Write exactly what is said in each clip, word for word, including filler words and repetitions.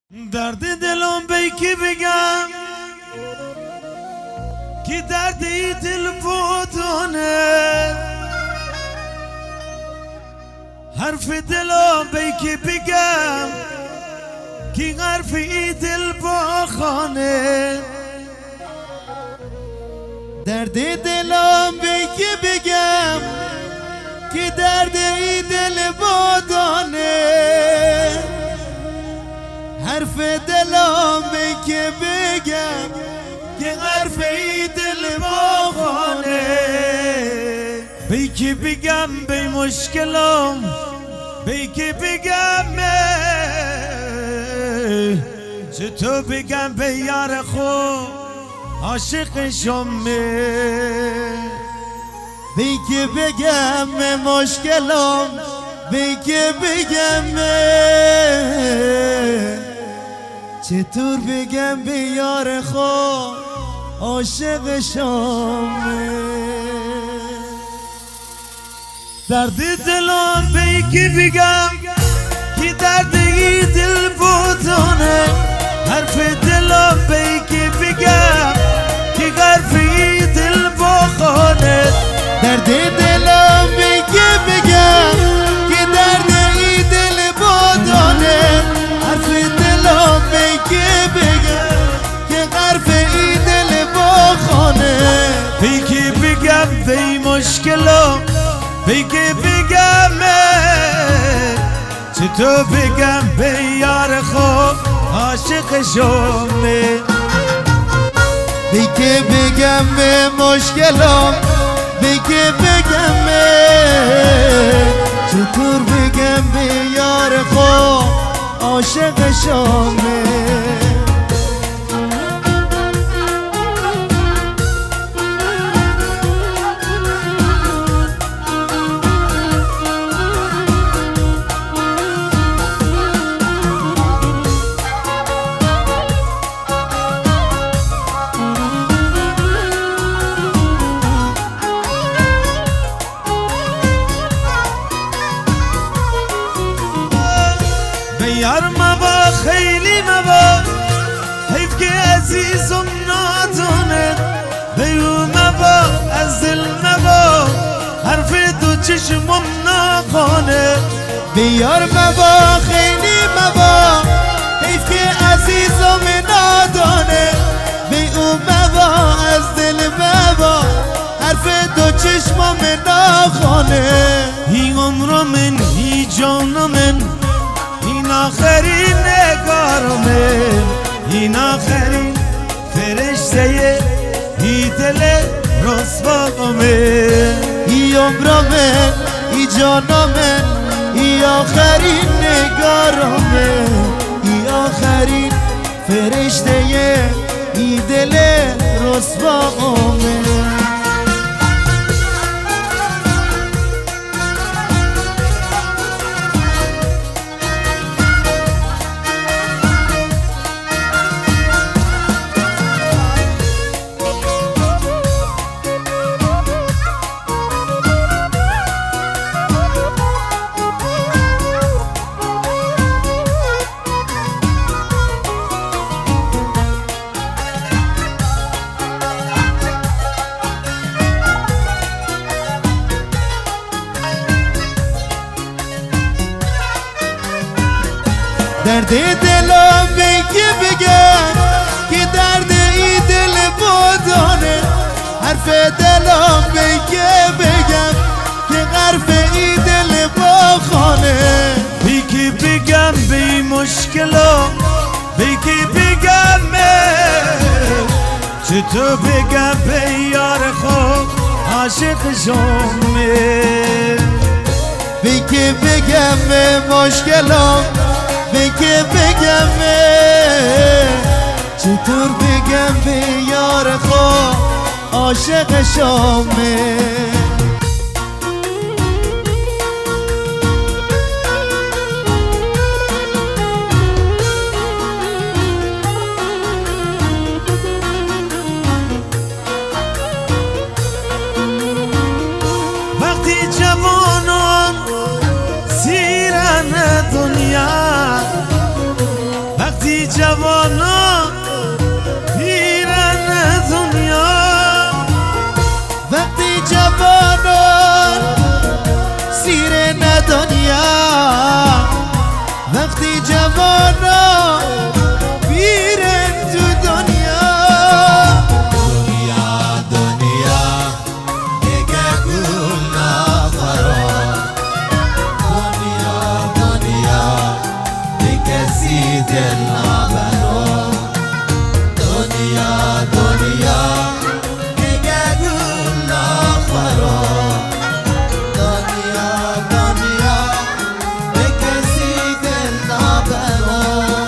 درد دلم به کی بگم که درد ای دل بودونه، حرف دلم به کی بگم که حرف ای دل بخانه. درد دلم به کی بگم که درد ای دل بودونه، حرف دلم به کی بگم که حرف ای دل بخانه. به کی بگم به مشکلم، به کی بگم چطور بگم به یار خود عاشق شمه. به کی بگم به مشکلم، به کی بگم چطور بگم به یار خود عاشق شمه. درد دلم به کی بگم که درد ای دل بودونه، حرف دلم به کی بگم که حرف ای دل بخانه. درد دلم به کی بگم که درد ای دل بودونه، حرف دلم به کی بگم که حرف ای دل بخانه. به کی بگم به مشکلم، به کی بگم چطور بگم به یار خود عاشق شمه. به کی بگم به مشکلم، به کی بگم چطور بگم به یار خود عاشق شمه. یار مبا خیلی مبا، حیف که عزیزم نادونه. به او مبا از دل مبا، حرف دو چشمم نخونه. به یار مبا خیلی مبا، حیف که عزیزم نادانه. به او مبا از دل مبا، حرف دو چشمم نخونه. این عمر من، این جان من، این آخرین نگارمه، این آخرین فرشته ای دل رسوامه. ای عمرمه، ای جانمه، ای آخرین نگارمه، ای آخرین فرشته ای دل رسوامه. درد دلم به کی بگم که درد ای دل بودونه، حرف دلم به کی بگم که حرف ای دل بخانه. به کی بگم به مشکلم، به کی بگم چطور بگم به یار خود عاشق شمه. به کی بگم به مشکلم، به کی بگم چطور بگم به یار خود عاشق شمه. وقتی جوانان سیرن دنیا، وقتی جوانا پیرن دنیا وقتی جوانان سیرن دنیا وقتی جوانان پیرن تو دنیا دنیا دنیا دیگه گل نخورم دنیا دنیا دیگه دل نبرم دنیا دنیا دیگه گل نخورم دنیا دنیا دیگه دل نبرم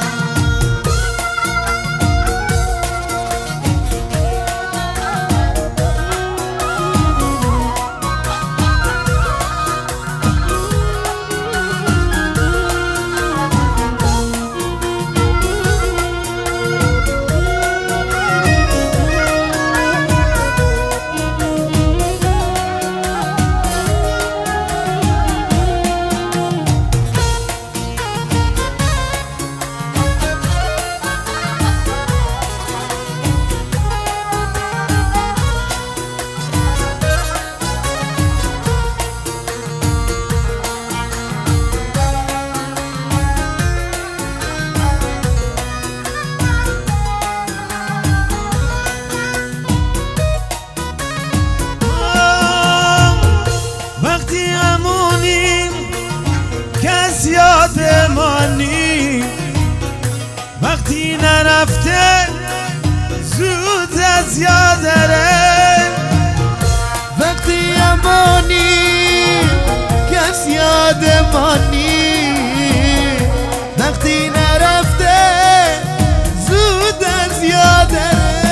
یادمانی وقتی نرفته زود از یادره وقتی امانی کس یادمانی وقتی نرفته زود از یادره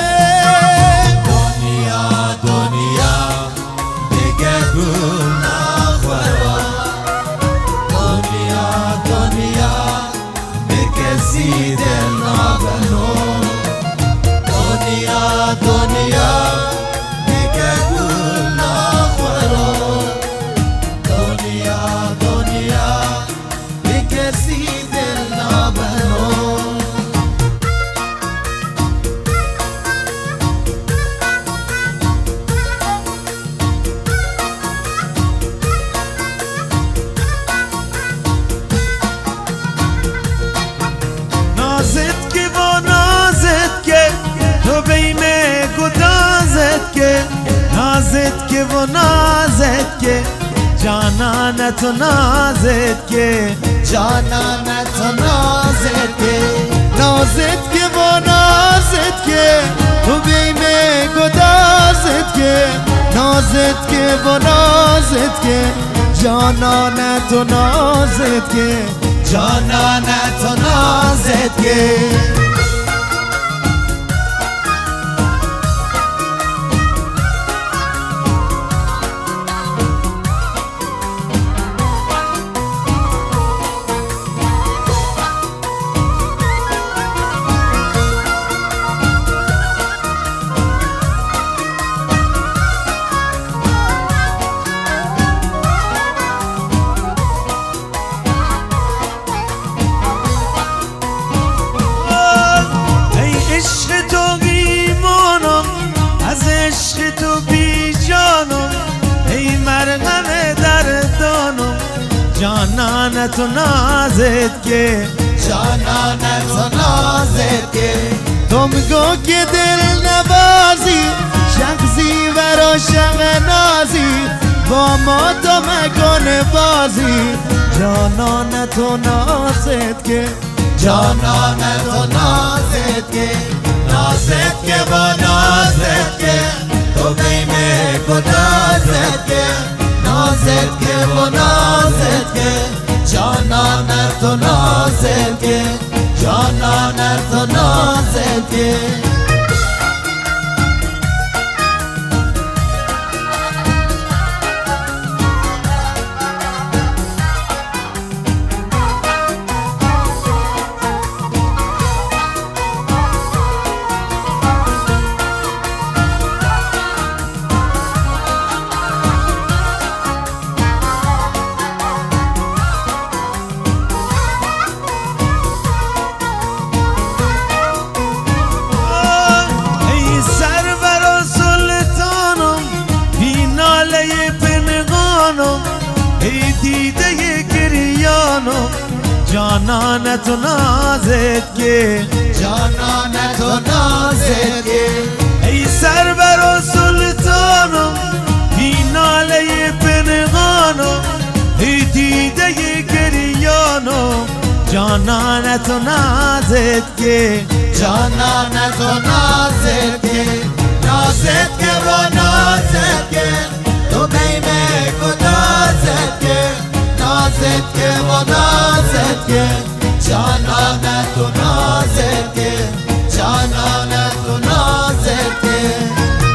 دنیا دنیا دیگه گل نخورم کسی دل نبرم دنیا دنیا دیگه گل نخورم دنیا دنیا به کسی دل نبرم نازت که و نازت که تو بیمه گدازت که نازت که و نازت که جانان تو نازت که جانان تو نازت که نازت که و نازت که تو بیمه گدازت که نازت که و نازت که جانان تو نازت که جانان تو نازت که عشق تو ایمانم از عشق تو بی جانم ای مرهم دردانم جانان تو نازت که جانان تو نازت که تو میگو که دل نوازی شخصی و روشن نازی با ما تو مکن بازی جانان تو نازت که جانان تو نازت که نازت که با نازت که تو بیمه گدازت که نازت که با نازت که جانان تو نازت که جانان تو نازت که دیده گریانو جانان تو نازت که جانان تو نازت که ای سرور و سلطانو بی ناله پنهانو ای دیده گریانو جانان تو نازت که جانان تو نازت که نازت که و نازت که تو بیمه کدازت که نازت که و نازت که جانان تو نازت که جانان تو نازت که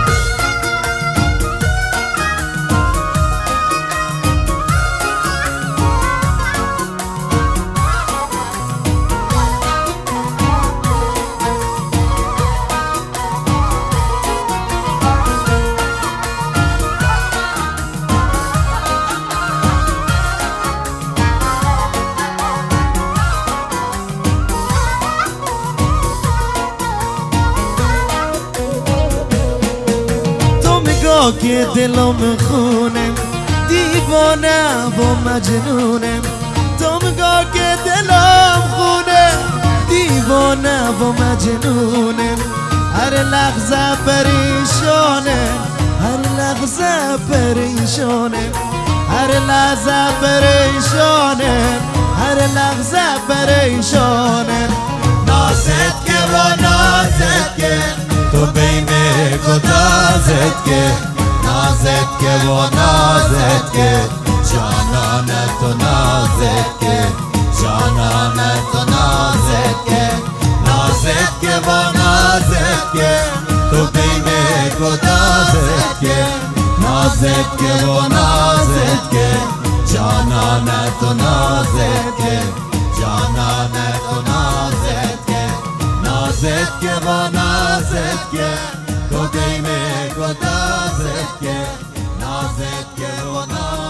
که دلم خونه دیوانه و مجنونه تو میگه که دلم خونه دیوانه و مجنونه هر لحظه پریشانه هر لحظه پریشانه هر لحظه پریشانه هر لحظه پریشانه نازت که و نازت که تو بیمه کدازت که نازت که و نازت که جانان تو نازت که جانان تو نازت که نازت که و نازت که تو بیمه کدازت که نازت که و نازت که جانان تو نازت که جانان تو نازت که نازت که و نازت که تو دیمه کدازت که نازت که و نازت